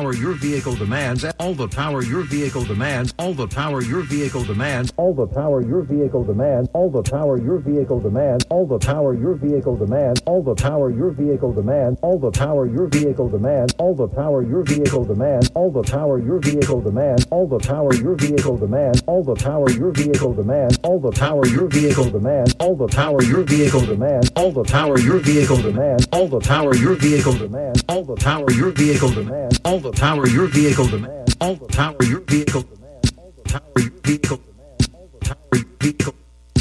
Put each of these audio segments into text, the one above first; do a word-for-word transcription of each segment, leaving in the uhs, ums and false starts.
power your vehicle demands, all the power power your vehicle demands, all the power your vehicle demands, all the power your vehicle demands, all the power your vehicle demands, all the power your vehicle demands, all the power your vehicle demands, all the power your vehicle demands, all the power your vehicle demands, all the power your vehicle demands, all the power your vehicle demands, all the power your vehicle demands, all the power your vehicle demands, all the power your vehicle demands, all the power your vehicle demands, all the power your vehicle demands, all the power your vehicle demands, all the power your vehicle demands, all the power your vehicle demands, all the power your vehicle demands, all the power your vehicle.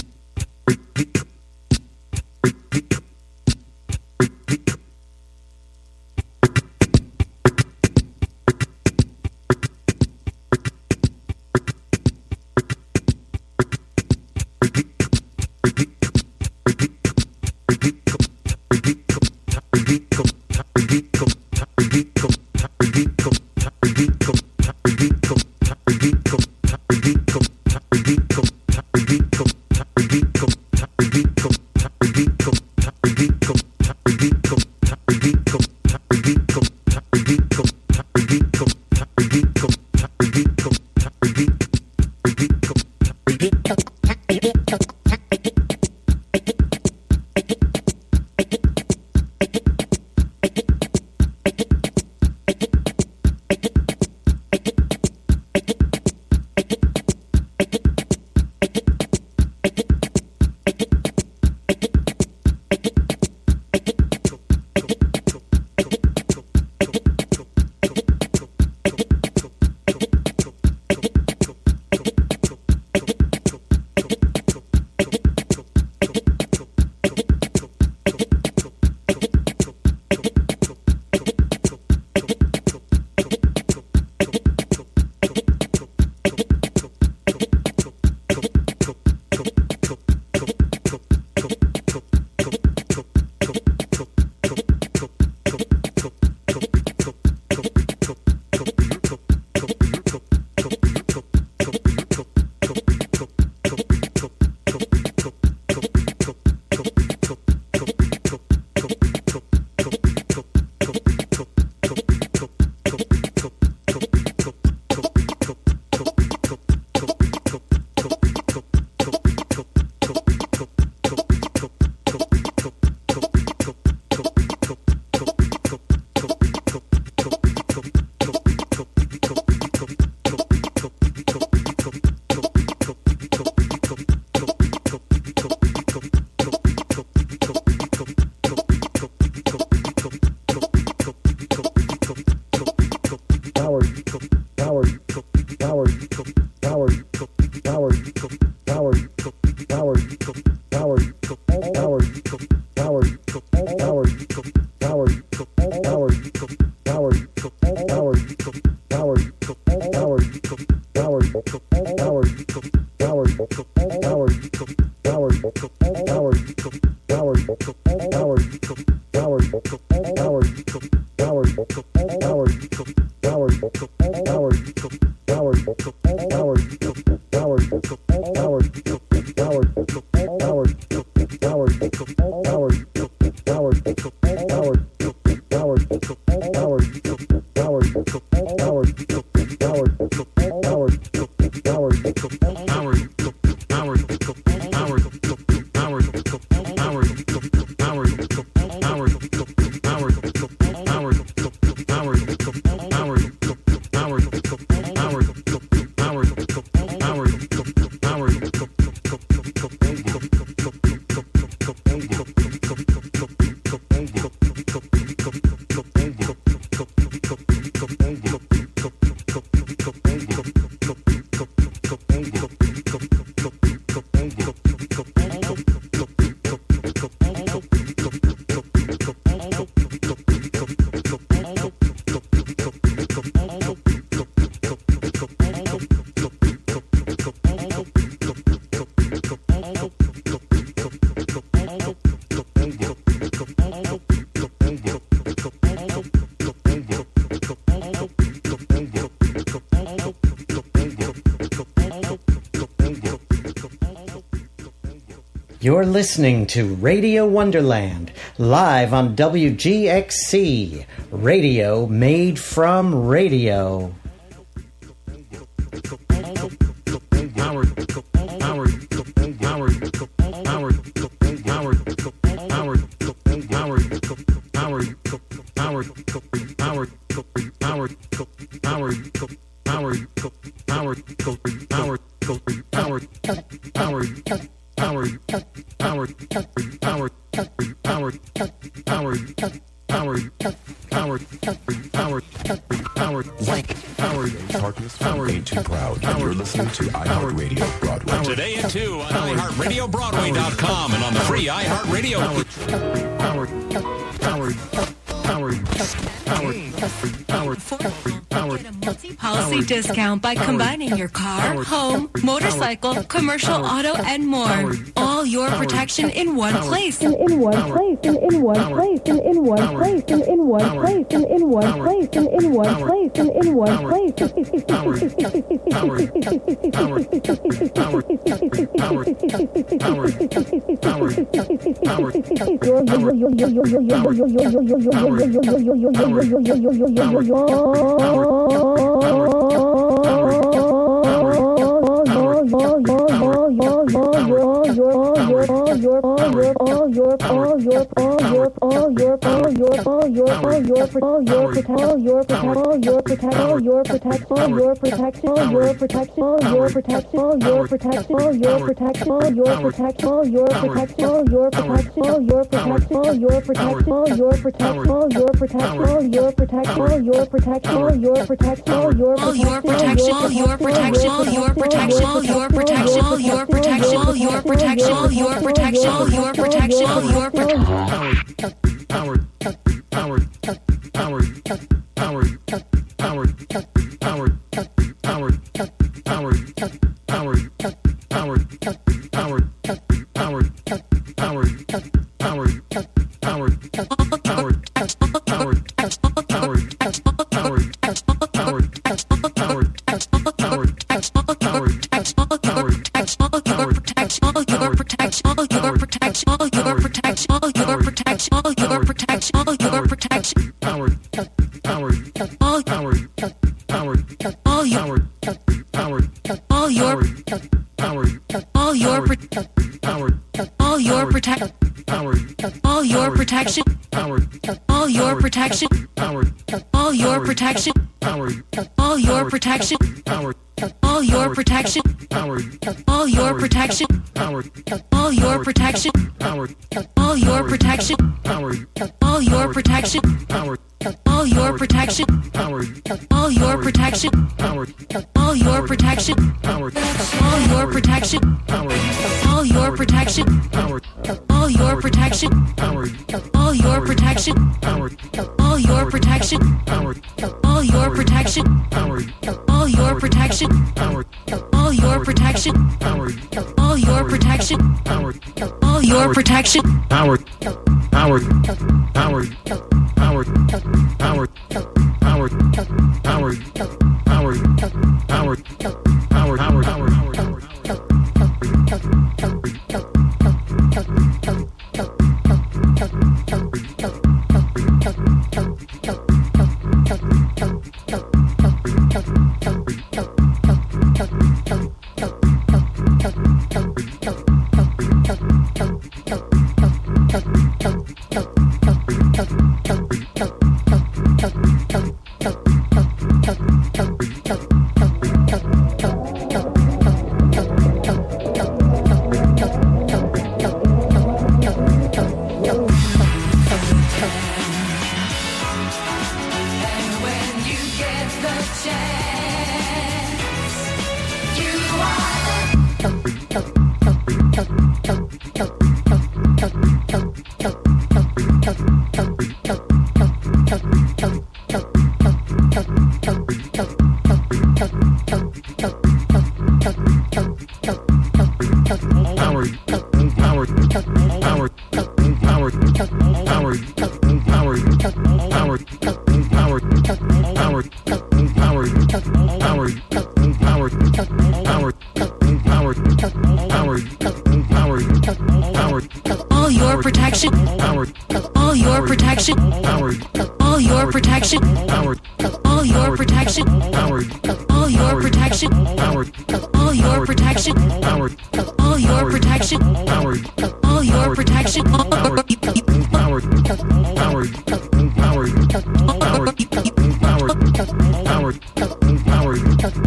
You're listening to Radio Wonderland, live on W G X C, radio made from radio. Powered, powered, powered, powered, powered, powered, powered, powered, powered, Wank, powered, Harkness from Ain't Too Proud, and you're listening to iHeartRadio Broadway. Today at two on i heart radio broadway dot com and on the free iHeartRadio. Powered, powered, powered, powered, powered, powered, Policy discount by combining your car, home, motorcycle, commercial, auto, and more. All your protection in one place. And in one place, and in one place, and in one place, and in one place, and in one place, and in one place, and in one place.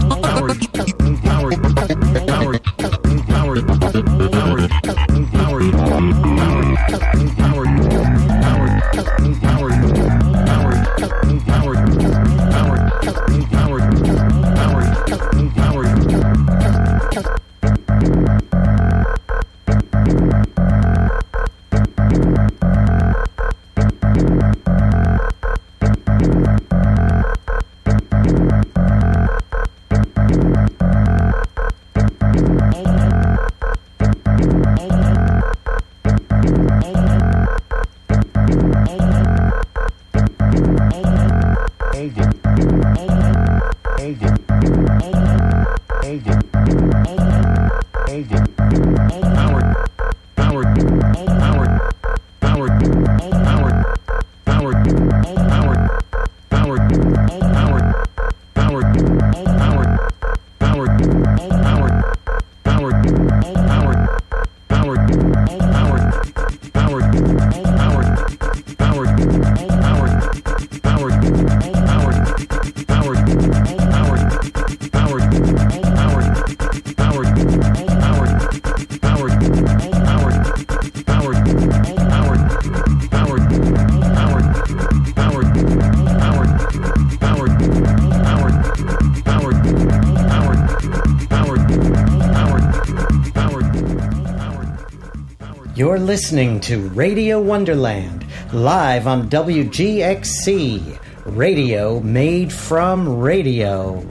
Powered, You're listening to Radio Wonderland, live on W G X C, radio made from radio.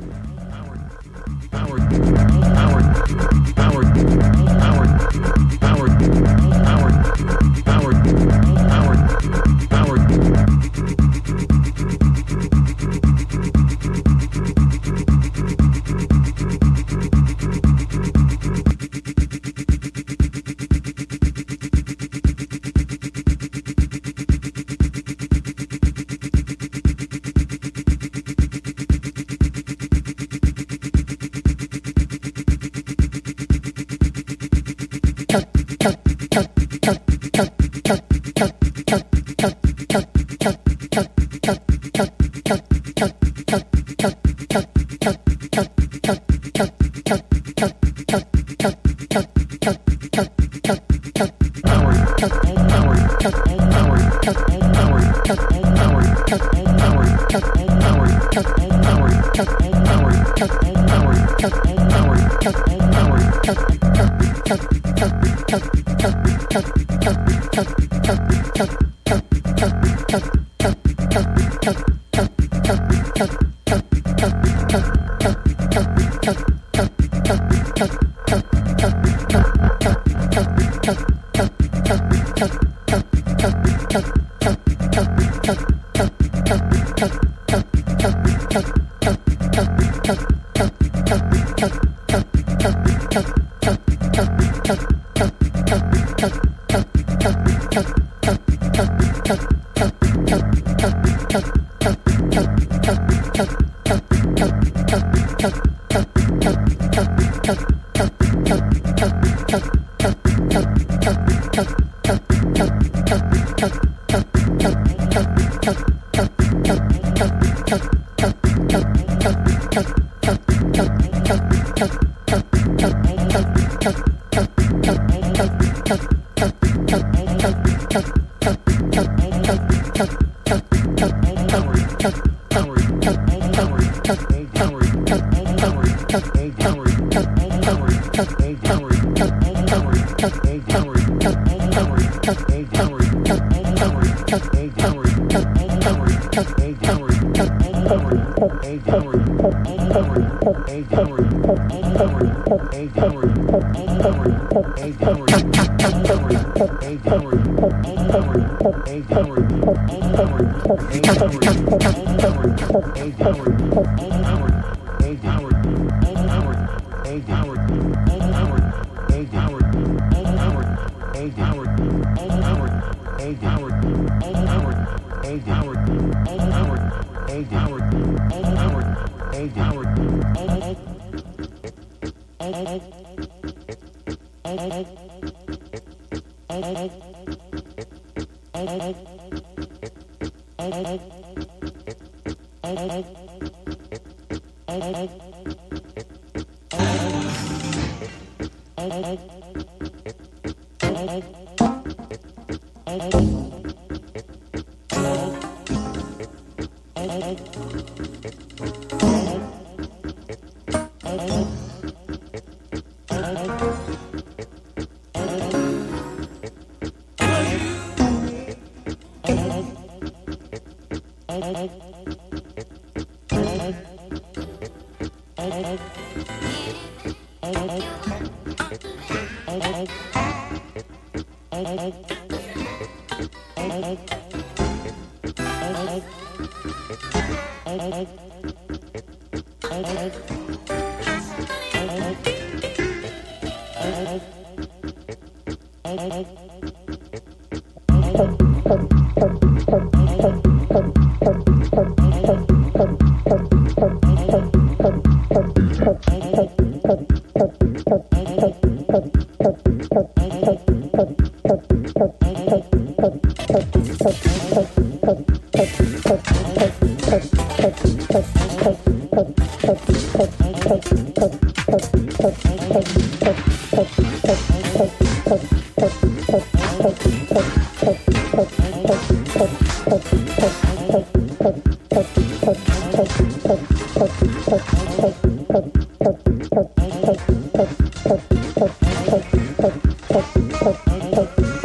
Thank you.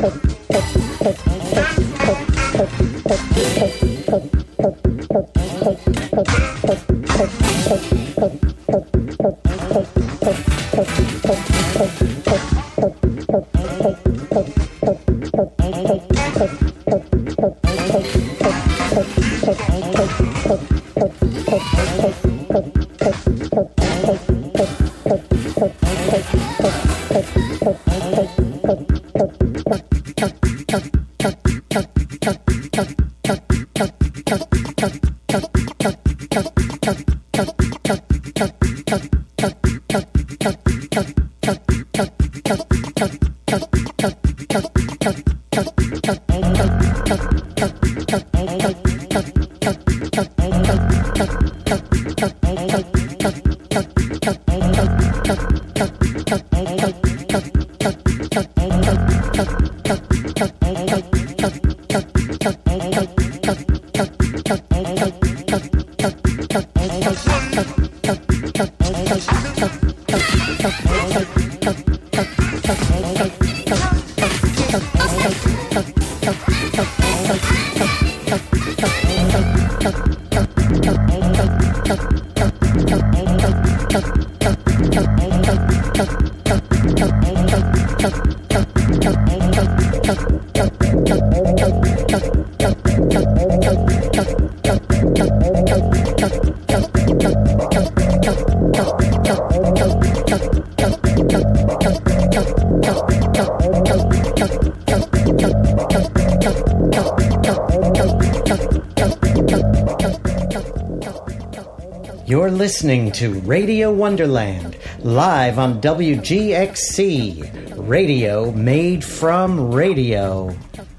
You're listening to Radio Wonderland, live on W G X C, radio made from radio.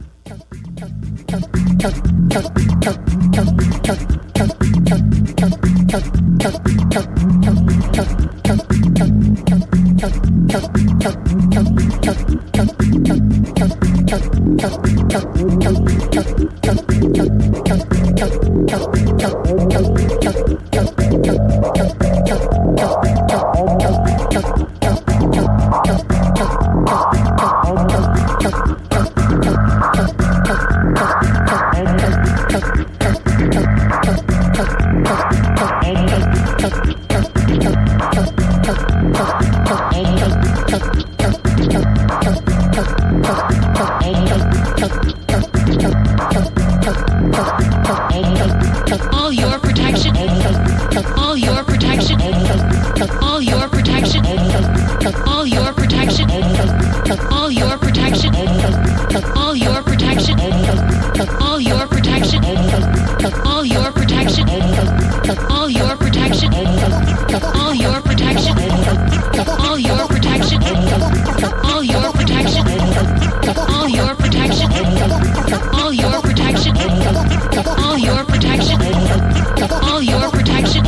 All your protection. All your protection. All your protection. All your protection. All your protection. All your protection. All your protection. All your protection. All your protection. All your protection. All your protection. All your protection. All your protection. All your protection. All your protection. All your protection.